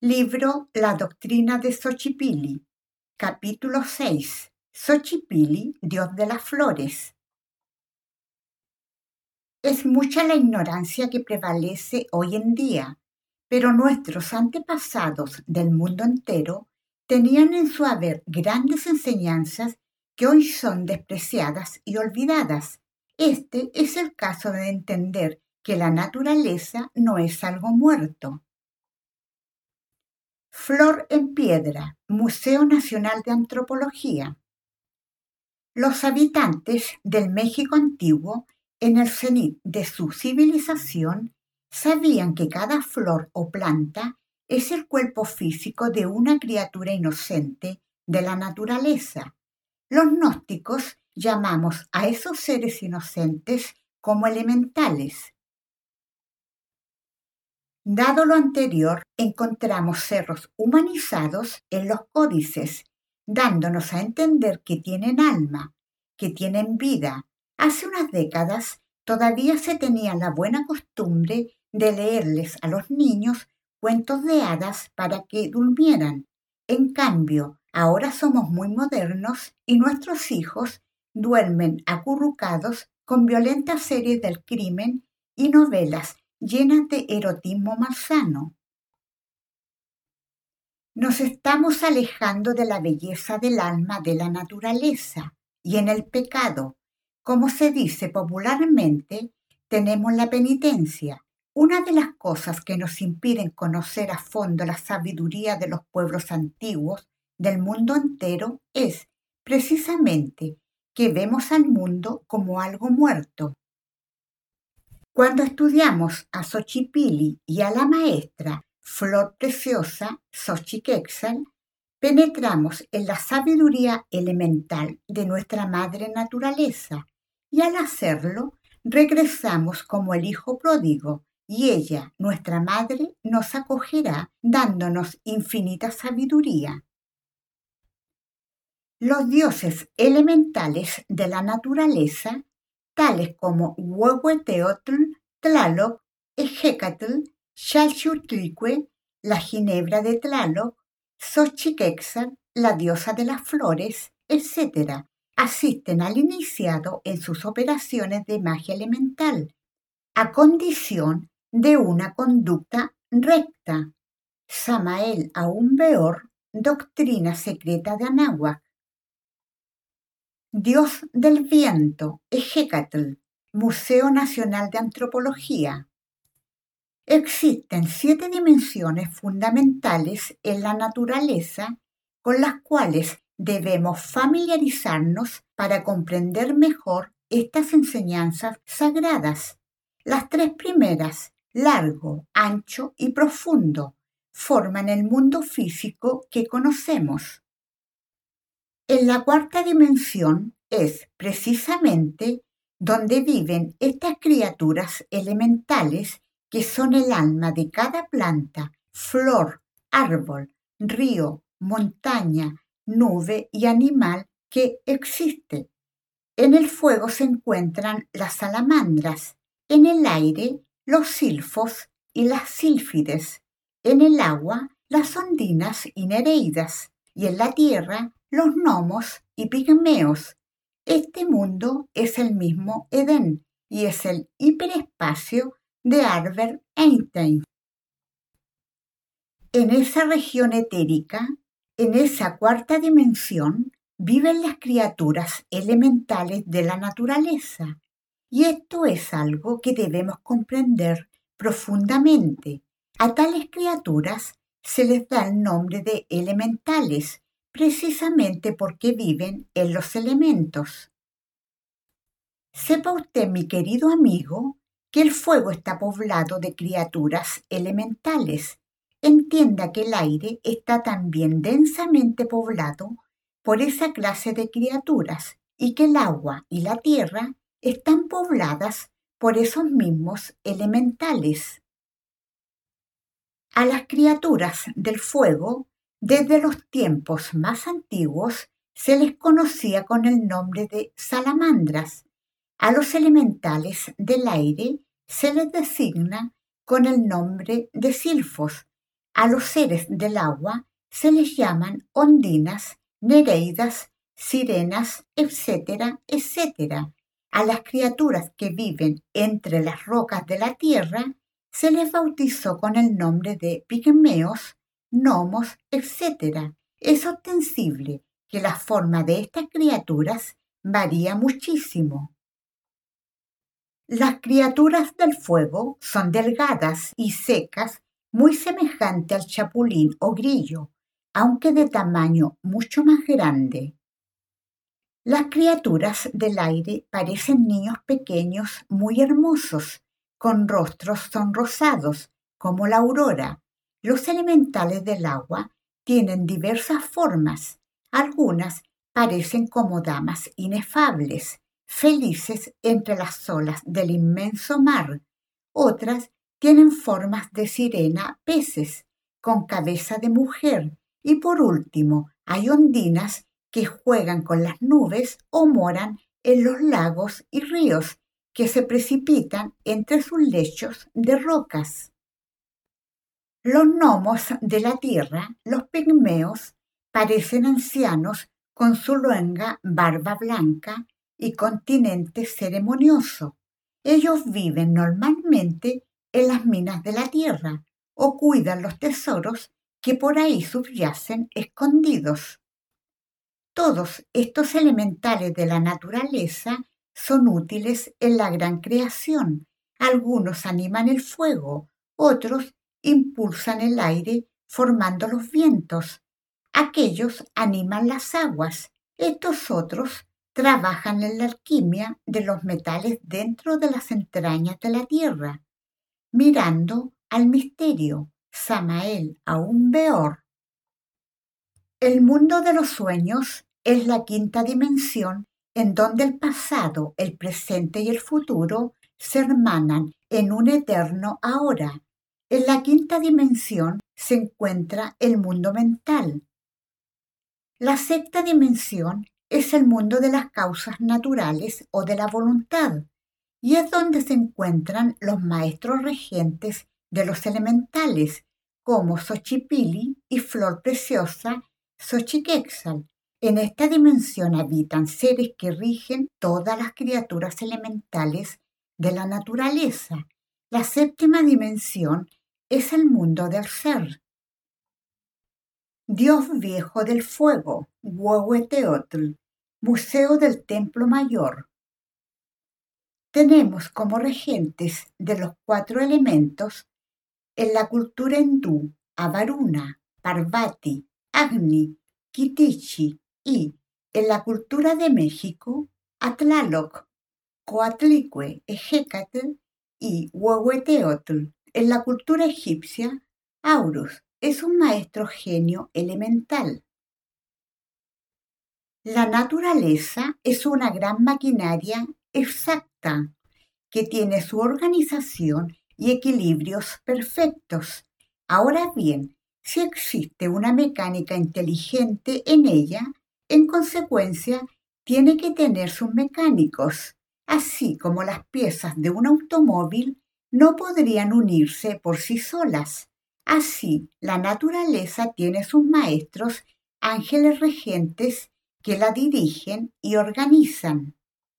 Libro La doctrina de Xochipilli, capítulo 6. Xochipilli, dios de las flores. Es mucha la ignorancia que prevalece hoy en día, pero nuestros antepasados del mundo entero tenían en su haber grandes enseñanzas que hoy son despreciadas y olvidadas. Este es el caso de entender que la naturaleza no es algo muerto. Flor en Piedra, Museo Nacional de Antropología. Los habitantes del México antiguo, en el cenit de su civilización, sabían que cada flor o planta es el cuerpo físico de una criatura inocente de la naturaleza. Los gnósticos llamamos a esos seres inocentes como elementales. Dado lo anterior, encontramos cerros humanizados en los códices, dándonos a entender que tienen alma, que tienen vida. Hace unas décadas todavía se tenía la buena costumbre de leerles a los niños cuentos de hadas para que durmieran. En cambio, ahora somos muy modernos y nuestros hijos duermen acurrucados con violentas series del crimen y novelas llenas de erotismo malsano. Nos estamos alejando de la belleza del alma de la naturaleza y en el pecado, como se dice popularmente, tenemos la penitencia. Una de las cosas que nos impiden conocer a fondo la sabiduría de los pueblos antiguos del mundo entero es, precisamente, que vemos al mundo como algo muerto. Cuando estudiamos a Xochipilli y a la maestra Flor Preciosa, Xochiquexal, penetramos en la sabiduría elemental de nuestra madre naturaleza y al hacerlo regresamos como el hijo pródigo y ella, nuestra madre, nos acogerá dándonos infinita sabiduría. Los dioses elementales de la naturaleza, tales como Huehueteotl, Tlaloc, Ejecatl, Xalchutlicue, la ginebra de Tlaloc, Xochiquexal, la diosa de las flores, etc., asisten al iniciado en sus operaciones de magia elemental, a condición de una conducta recta. Samael Aún Weor, Doctrina Secreta de Anáhuac. Dios del viento, Ejecatl, Museo Nacional de Antropología. Existen 7 dimensiones fundamentales en la naturaleza con las cuales debemos familiarizarnos para comprender mejor estas enseñanzas sagradas. Las 3 primeras, largo, ancho y profundo, forman el mundo físico que conocemos. En la 4ª dimensión es precisamente donde viven estas criaturas elementales que son el alma de cada planta, flor, árbol, río, montaña, nube y animal que existe. En el fuego se encuentran las salamandras, en el aire los silfos y las sílfides, en el agua las ondinas y nereidas, y en la tierra los gnomos y pigmeos. Este mundo es el mismo Edén y es el hiperespacio de Albert Einstein. En esa región etérica, en esa 4ª dimensión, viven las criaturas elementales de la naturaleza. Y esto es algo que debemos comprender profundamente. A tales criaturas se les da el nombre de elementales, precisamente porque viven en los elementos. Sepa usted, mi querido amigo, que el fuego está poblado de criaturas elementales. Entienda que el aire está también densamente poblado por esa clase de criaturas y que el agua y la tierra están pobladas por esos mismos elementales. A las criaturas del fuego, desde los tiempos más antiguos, se les conocía con el nombre de salamandras. A los elementales del aire se les designa con el nombre de silfos. A los seres del agua se les llaman ondinas, nereidas, sirenas, etcétera, etcétera. A las criaturas que viven entre las rocas de la tierra se les bautizó con el nombre de pigmeos, gnomos, etcétera. Es ostensible que la forma de estas criaturas varía muchísimo. Las criaturas del fuego son delgadas y secas, muy semejantes al chapulín o grillo, aunque de tamaño mucho más grande. Las criaturas del aire parecen niños pequeños muy hermosos, con rostros sonrosados, como la aurora. Los elementales del agua tienen diversas formas. Algunas parecen como damas inefables, felices entre las olas del inmenso mar. Otras tienen formas de sirena, peces, con cabeza de mujer. Y por último, hay ondinas que juegan con las nubes o moran en los lagos y ríos que se precipitan entre sus lechos de rocas. Los gnomos de la tierra, los pigmeos, parecen ancianos con su luenga barba blanca y continente ceremonioso. Ellos viven normalmente en las minas de la tierra o cuidan los tesoros que por ahí subyacen escondidos. Todos estos elementales de la naturaleza son útiles en la gran creación. Algunos animan el fuego, otros impulsan el aire formando los vientos. Aquellos animan las aguas. Estos otros trabajan en la alquimia de los metales dentro de las entrañas de la tierra, mirando al misterio, Samael Aún Beor. El mundo de los sueños es la quinta dimensión en donde el pasado, el presente y el futuro se hermanan en un eterno ahora. En la quinta dimensión se encuentra el mundo mental. La sexta dimensión es el mundo de las causas naturales o de la voluntad, y es donde se encuentran los maestros regentes de los elementales, como Xochipilli y Flor Preciosa, Xochiquexal. En esta dimensión habitan seres que rigen todas las criaturas elementales de la naturaleza. La séptima dimensión es el mundo del ser. Dios Viejo del Fuego, Huehueteotl, Museo del Templo Mayor. Tenemos como regentes de los 4 elementos en la cultura hindú a Varuna, Parvati, Agni, Kitichi y en la cultura de México a Tlaloc, Coatlicue, Ejecatl y Huehueteotl. En la cultura egipcia, Aurus es un maestro genio elemental. La naturaleza es una gran maquinaria exacta que tiene su organización y equilibrios perfectos. Ahora bien, si existe una mecánica inteligente en ella, en consecuencia, tiene que tener sus mecánicos, así como las piezas de un automóvil no podrían unirse por sí solas. Así, la naturaleza tiene sus maestros, ángeles regentes, que la dirigen y organizan.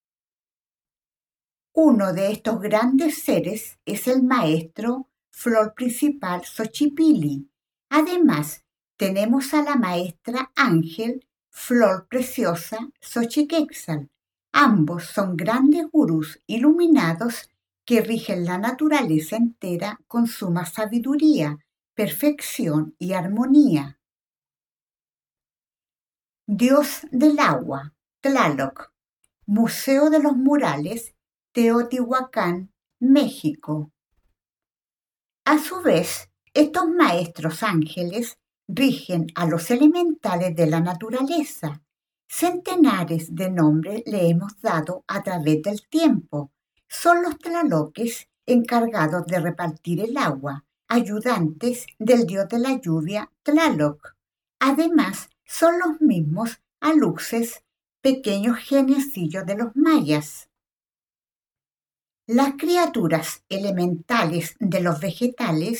Uno de estos grandes seres es el maestro Flor Principal Xochipilli. Además, tenemos a la maestra ángel Flor Preciosa Xochiquexal. Ambos son grandes gurús iluminados que rigen la naturaleza entera con suma sabiduría, perfección y armonía. Dios del agua, Tlaloc, Museo de los Murales, Teotihuacán, México. A su vez, estos maestros ángeles rigen a los elementales de la naturaleza. Centenares de nombres le hemos dado a través del tiempo. Son los tlaloques encargados de repartir el agua, ayudantes del dios de la lluvia Tlaloc. Además, son los mismos aluxes, pequeños geniecillos de los mayas. Las criaturas elementales de los vegetales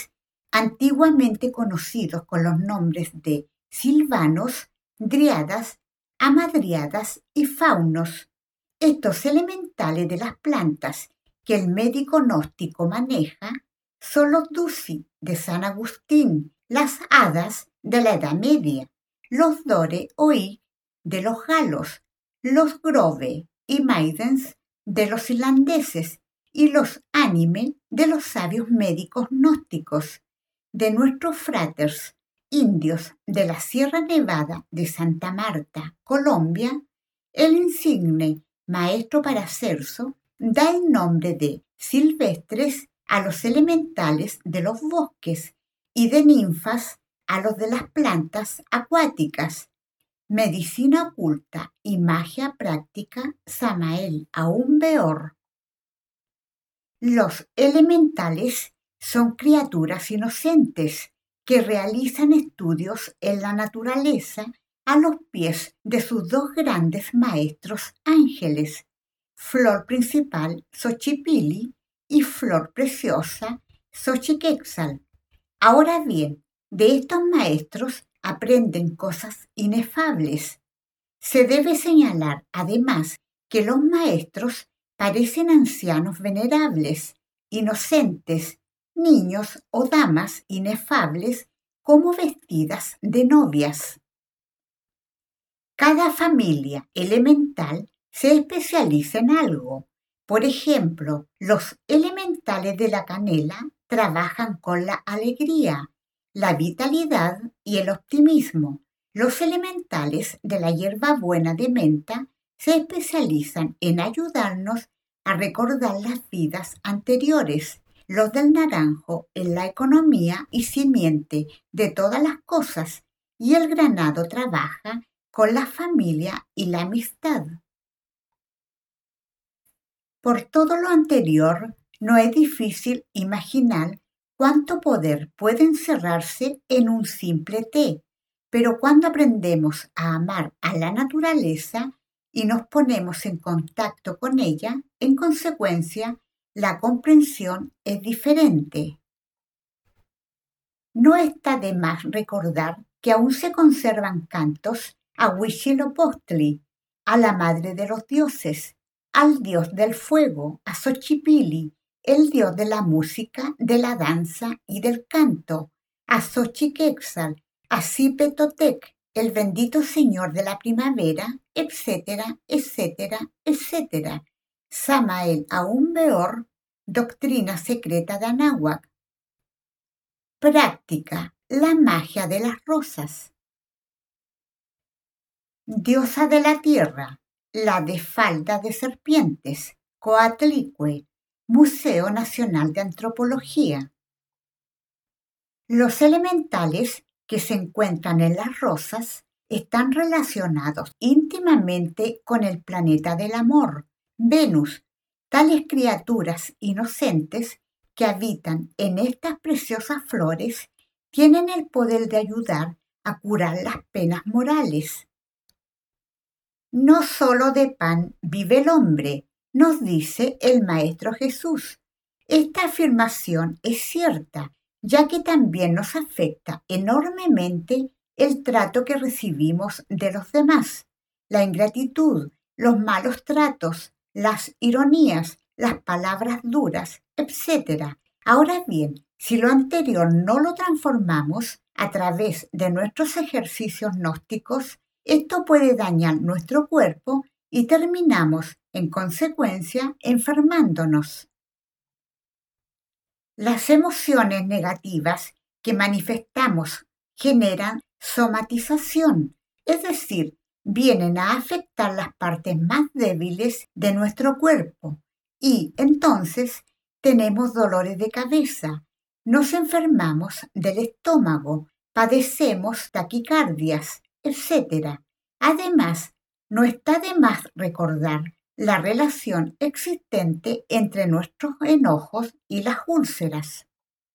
antiguamente conocidos con los nombres de silvanos, dríadas, hamadriadas y faunos. Estos elementales de las plantas que el médico gnóstico maneja son los Duci de San Agustín, las hadas de la Edad Media, los Dore o I de los galos, los Grove y Maidens de los irlandeses y los Anime de los sabios médicos gnósticos, de nuestros fraters indios de la Sierra Nevada de Santa Marta, Colombia. El insigne maestro Paracelso da el nombre de silvestres a los elementales de los bosques y de ninfas a los de las plantas acuáticas. Medicina oculta y magia práctica, Samael Aún Weor. Los elementales son criaturas inocentes que realizan estudios en la naturaleza a los pies de sus dos grandes maestros ángeles, flor principal Xochipilli y flor preciosa Xochiquetzal. Ahora bien, de estos maestros aprenden cosas inefables. Se debe señalar, además, que los maestros parecen ancianos venerables, inocentes, niños o damas inefables como vestidas de novias. Cada familia elemental se especializa en algo. Por ejemplo, los elementales de la canela trabajan con la alegría, la vitalidad y el optimismo. Los elementales de la hierbabuena de menta se especializan en ayudarnos a recordar las vidas anteriores. Los del naranjo en la economía y simiente de todas las cosas. Y el granado trabaja con la familia y la amistad. Por todo lo anterior, no es difícil imaginar cuánto poder puede encerrarse en un simple té, pero cuando aprendemos a amar a la naturaleza y nos ponemos en contacto con ella, en consecuencia, la comprensión es diferente. No está de más recordar que aún se conservan cantos a Huitzilopochtli, a la madre de los dioses, al dios del fuego, a Xochipilli, el dios de la música, de la danza y del canto, a Xochiquetzal, a Zipetotec, el bendito señor de la primavera, etcétera, etcétera, etcétera. Samael Aún Weor, Doctrina Secreta de Anáhuac. Práctica, la magia de las rosas. Diosa de la tierra, la de falda de serpientes, Coatlicue, Museo Nacional de Antropología. Los elementales que se encuentran en las rosas están relacionados íntimamente con el planeta del amor, Venus. Tales criaturas inocentes que habitan en estas preciosas flores tienen el poder de ayudar a curar las penas morales. No solo de pan vive el hombre, nos dice el Maestro Jesús. Esta afirmación es cierta, ya que también nos afecta enormemente el trato que recibimos de los demás, la ingratitud, los malos tratos, las ironías, las palabras duras, etc. Ahora bien, si lo anterior no lo transformamos a través de nuestros ejercicios gnósticos, esto puede dañar nuestro cuerpo y terminamos, en consecuencia, enfermándonos. Las emociones negativas que manifestamos generan somatización, es decir, vienen a afectar las partes más débiles de nuestro cuerpo y entonces tenemos dolores de cabeza, nos enfermamos del estómago, padecemos taquicardias, etc. Además, no está de más recordar la relación existente entre nuestros enojos y las úlceras.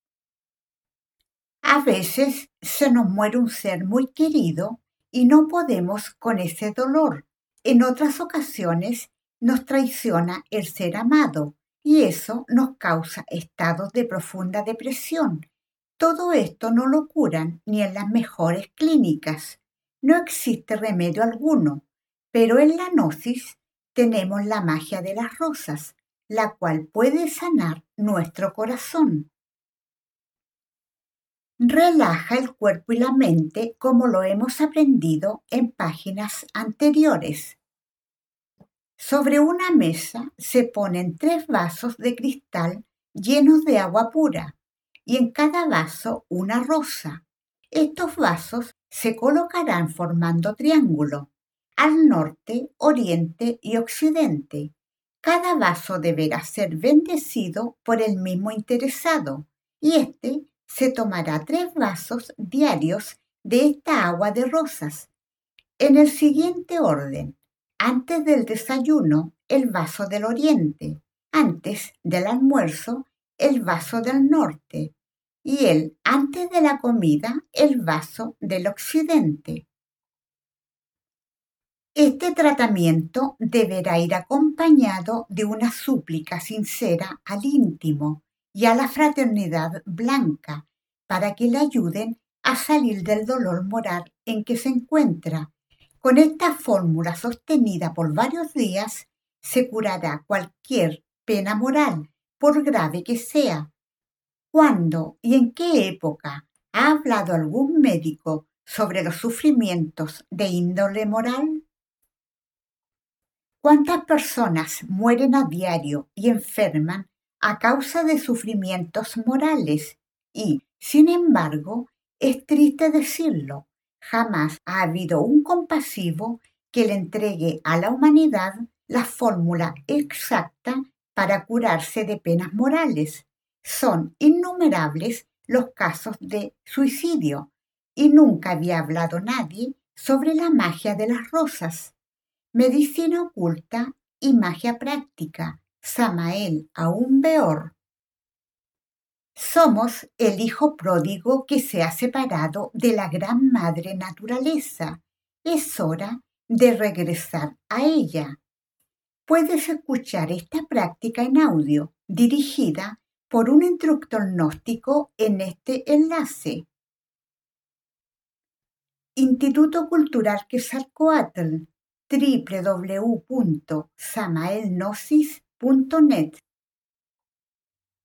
A veces se nos muere un ser muy querido y no podemos con ese dolor. En otras ocasiones nos traiciona el ser amado y eso nos causa estados de profunda depresión. Todo esto no lo curan ni en las mejores clínicas. No existe remedio alguno, pero en la Gnosis tenemos la magia de las rosas, la cual puede sanar nuestro corazón. Relaja el cuerpo y la mente como lo hemos aprendido en páginas anteriores. Sobre una mesa se ponen 3 vasos de cristal llenos de agua pura y en cada vaso una rosa. Estos vasos se colocarán formando triángulo al norte, oriente y occidente. Cada vaso deberá ser bendecido por el mismo interesado y éste se tomará 3 vasos diarios de esta agua de rosas en el siguiente orden: antes del desayuno, el vaso del oriente; antes del almuerzo, el vaso del norte; y antes de la comida, el vaso del occidente. Este tratamiento deberá ir acompañado de una súplica sincera al íntimo y a la fraternidad blanca para que le ayuden a salir del dolor moral en que se encuentra. Con esta fórmula sostenida por varios días, se curará cualquier pena moral, por grave que sea. ¿Cuándo y en qué época ha hablado algún médico sobre los sufrimientos de índole moral? ¿Cuántas personas mueren a diario y enferman a causa de sufrimientos morales? Y, sin embargo, es triste decirlo, jamás ha habido un compasivo que le entregue a la humanidad la fórmula exacta para curarse de penas morales. Son innumerables los casos de suicidio y nunca había hablado nadie sobre la magia de las rosas. Medicina oculta y magia práctica. Samael Aún Weor. Somos el hijo pródigo que se ha separado de la gran madre naturaleza. Es hora de regresar a ella. Puedes escuchar esta práctica en audio, dirigida por un instructor gnóstico en este enlace. Instituto Cultural Quetzalcóatl, www.samaelgnosis.net